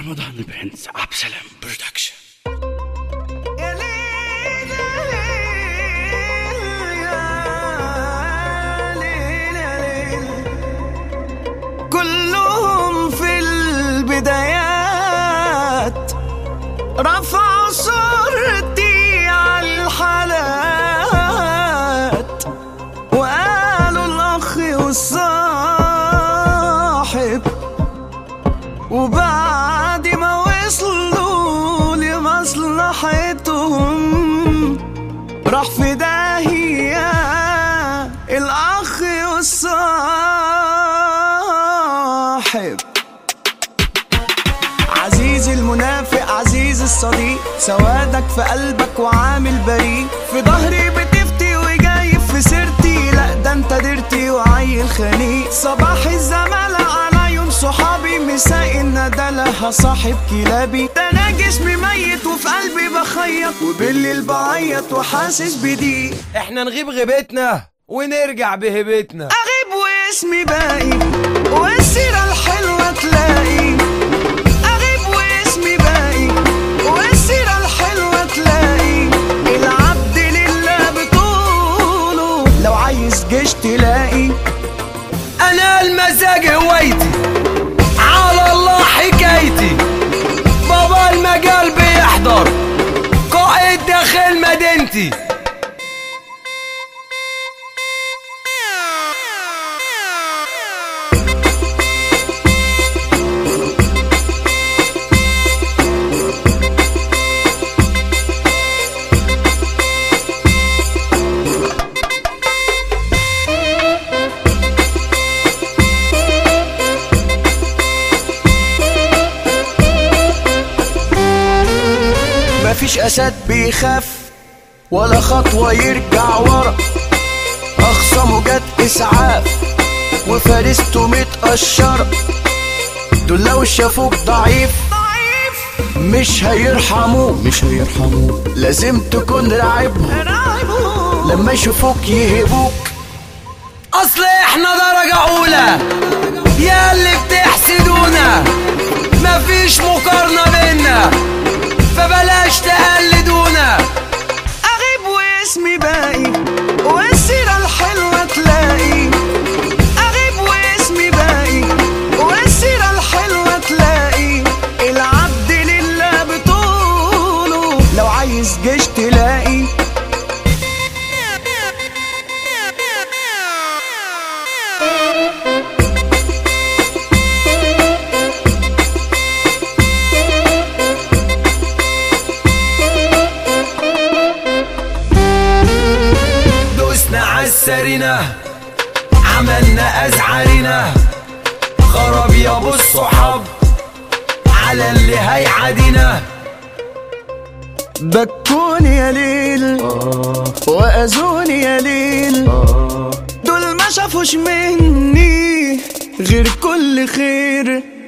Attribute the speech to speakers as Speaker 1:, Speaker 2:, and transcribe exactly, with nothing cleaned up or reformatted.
Speaker 1: رمضان برنس عبد السلام برودكشن.
Speaker 2: كلهم في البدايات رفعوا صورتي على الحالات وقالوا الأخ والصاحب، وبعد ما وصلوا لمصلحتهم راح في داهية الأخ والصاحب. عزيز المنافق عزيز الصديق، سوادك في قلبك وعامل بريء، في ظهري بتفتي وجايب في سيرتي، لا ده انت درتي وعيل خنيق. صباح الزمالة على يوم صحابي، مساء الندلة صاحب كلابي، ده انا جسمي ميت وفي قلبي بخيط، وبالليل بعيط وحاسس بضيق.
Speaker 3: احنا نغيب غيبتنا ونرجع بهبتنا،
Speaker 2: اغيب واسمي باقي والسيرة الحلوة تلاقي، اغيب واسمي باقي والسيرة الحلوة تلاقي، العبد لله بطوله لو عايز جيش تلاقي.
Speaker 3: انا المزاج هوايتي على الله حكايتي، بابا المجال بيحضر قائد داخل مدينتي.
Speaker 2: مفيش أسد بيخاف ولا خطوة يرجع ورا، أخصمه جت إسعاف وفارسته متقشرة، دول لو شافوك ضعيف مش هيرحموك مش هيرحموك لازم تكون راعبهم لما يشوفوك يهبوك.
Speaker 3: أصل إحنا درجة أولى يا اللي بتحسدونا، مفيش مقارنة بينا فبلاش تقلدونا.
Speaker 2: أغيب واسمي باقي والسيرة الحلوة تلاقي، أغيب واسمي باقي والسيرة الحلوة تلاقي، العبد لله بطوله لو عايز جيش تلاقي.
Speaker 3: عسرنا عملنا أزعرنا، خراب يا ابو الصحاب على اللي هيعادينا.
Speaker 2: بكوني يا ليل وأذوني يا ليل، دول ما شافوش مني غير كل خير.